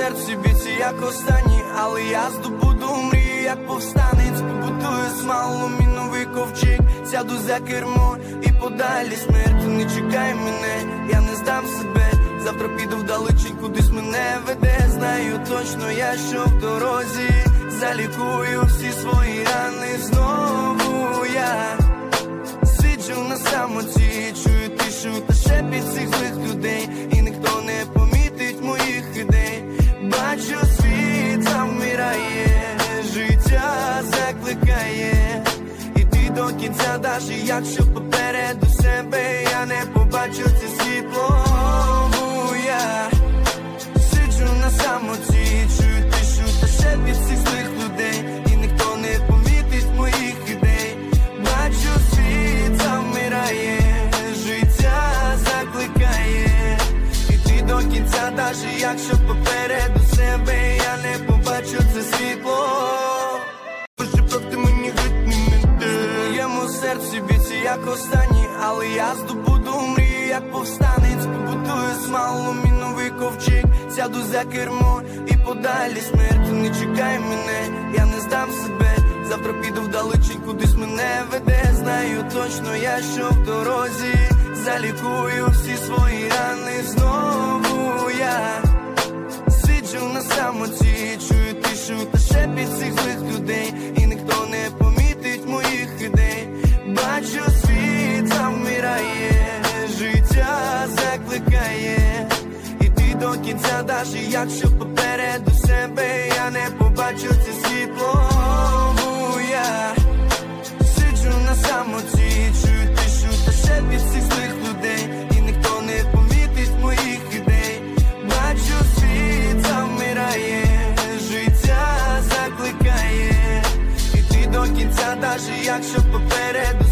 серці бійці, як останні, але я здобуду мрії, як повстанець. Побудую смалу міновий ковчег, сяду за кермо і подалі смерть. Не чекай мене, я не здам себе. Завтра піду вдалечінь, кудись мене веде. Знаю точно я, що в дорозі залікую всі свої рани. Знову я сиджу на самоті, чую тишу та шепіт цих злих людей, і ніхто не помітить моїх ідей. Бачу, світ завмирає, життя закликає іти до кінця, даже якщо попереду себе я не побачу це світло. Я сиджу на самоті, чую тишу та шепіт цих злих людей, і ніхто не помітить моїх ідей. Бачу, світ завмирає, життя закликає іти до кінця, даже якщо попереду себе я не побачу це світло. Пошепти мені геть не мене. В моєму серці бійці, як останні, але я здобуду мрії, як повстанець. Побудую смалу міновий ковчег, сяду за кермо і подалі смерть. Не чекай мене, я не здам себе. Завтра піду вдалечінь, кудись мене веде. Знаю точно я, що в дорозі залікую всі свої рани. Знову я сиджу на самоті, чую тишу та шепіт цих злих людей, і ніхто не помітить моїх ідей. Бачу, світ завмирає, життя закликає іти до кінця, даже якщо попереду себе я не побачу це світло. Я сиджу на самоті, чую тишу та шепіт цих злих людей, і ніхто не помітить моїх ідей. Бачу, світ завмирає, життя закликає іти до кінця, даже якщо попереду